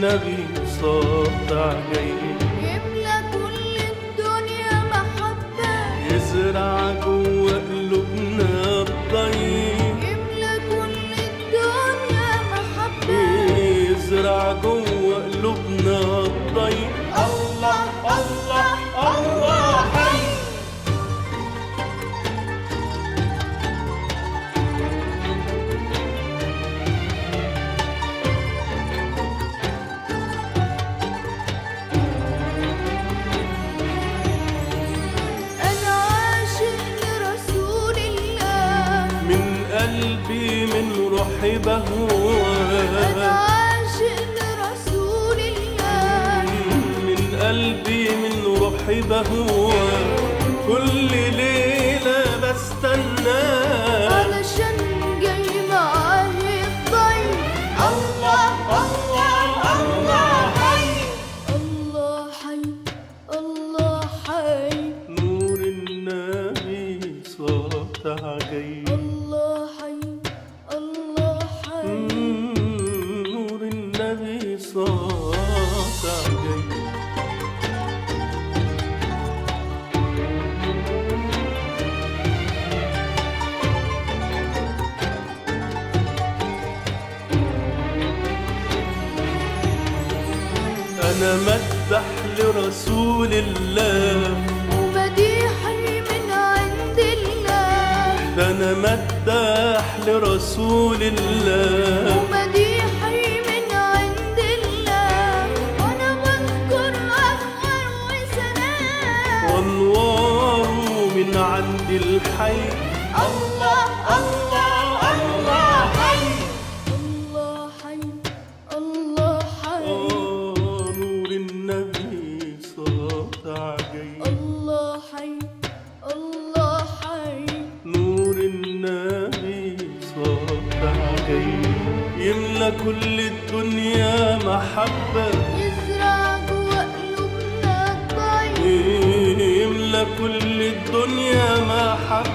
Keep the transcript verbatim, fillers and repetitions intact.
النبي ساطع جاي يملى كل الدنيا محبة، يزرع جوا قلوبنا الطيب، يملى كل الدنيا محبة، يزرع جوا قلوبنا الطيب. الله الله الله حي. أنا عاشق لرسول الله، من قلبي من روحي أنا بهواه، عاشق لرسول الله، من قلبي من روحي بهواه، كل ليلة بستناه علشان جاي معاه الضيف. الله الله الله حي. الله حي، الله حي، نور النبي ساطع جاي، الله حي، الله حي. نور النبي ساطع جاي. أنا مدح لرسول الله، ومديحي من عند الله، أنا مدح لرسول الله، ومديحي من عند الله، وأنا بذكر أفخر وسناء، وأنواره من عند الحي. الله الله الله حي. الله حي، الله حي، آه نور النبي ساطع جاي، الله حي، الله حي. نور النبي ساطع جاي، يملى كل الدنيا محبة، يزرع جوا قلوبنا الطيب، يملى كل الدنيا محبة،